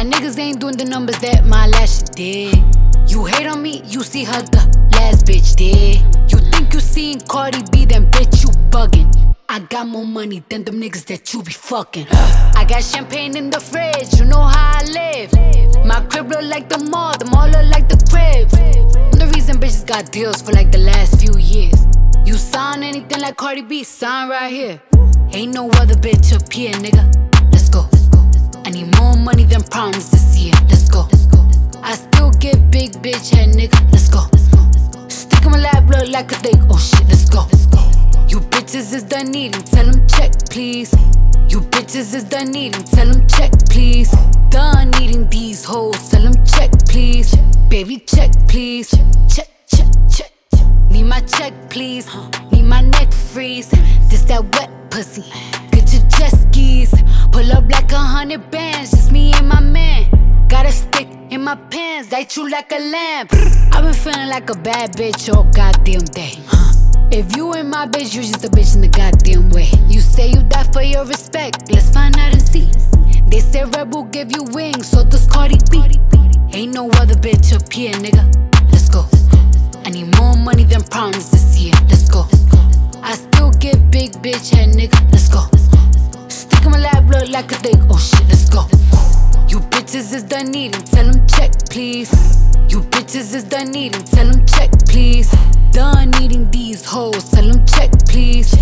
My niggas ain't doing the numbers that my last shit did. You hate on me, you see how the last bitch did. You think you seen Cardi B, then bitch you buggin'. I got more money than them niggas that you be fucking. I got champagne in the fridge, you know how I live. My crib look like the mall look like the crib. I'm the reason bitches got deals for like the last few years. You sound anything like Cardi B, sound right here. Ain't no other bitch up here, nigga. Let's go. I need more money than problems this year. Let's go. I still give big bitch head, nigga. Let's go. Stick in my lap, look like a dick. Oh shit, let's go. You bitches is done eating, tell them check, please. You bitches is done eating, tell them check, please. Done eating these hoes, tell them check, please. Baby, check, please. Check, check, check. Need my check, please. Need my neck freeze. This that wet pussy. Get your jet skis. Pull up like 100 bands, just me and my man. Got a stick in my pants, light you like a lamp. I've been feeling like a bad bitch all goddamn day. If you ain't my bitch, you just a bitch in the goddamn way. You say you die for your respect, let's find out and see. They say Red Bull give you wings, so does Cardi B. Ain't no other bitch up here, nigga. Let's go. I need more money than problems this year. Let's go. I still give big bitch head, nigga. Let's go. Stick in my lap, look like a dick. Oh shit, let's go. You bitches is done eating, tell them check, please. You bitches is done eating, tell them check, please. Done eating these hoes, tell them check, please.